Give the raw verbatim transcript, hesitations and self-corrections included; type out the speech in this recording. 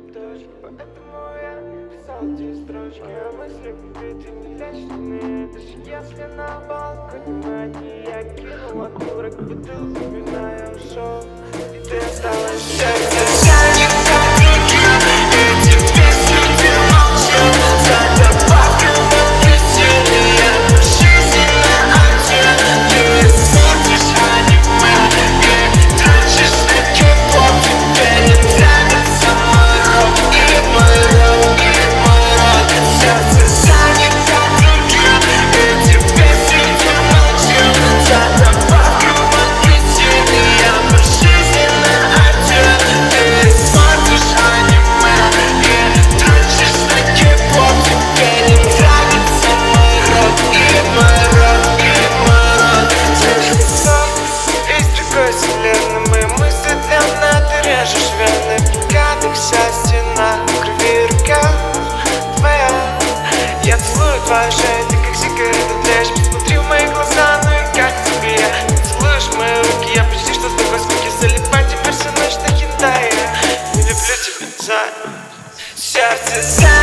точки, поэтому я писал эти строчки. А мысли побиты не вечными, даже если на балконе маньяк кинул окурок, бутылку вина, я ушел, и ты осталась в сердце. Вся стена в крови, рука твоя. Я целую твою шею, ты как сигарета тлеешь. Посмотри в мои глаза, ну и как тебе я? Ты целуешь мои руки, я почти что с тобой скуки. Залипай теперь всю ночь на хентай. Я не люблю тебя за сердце.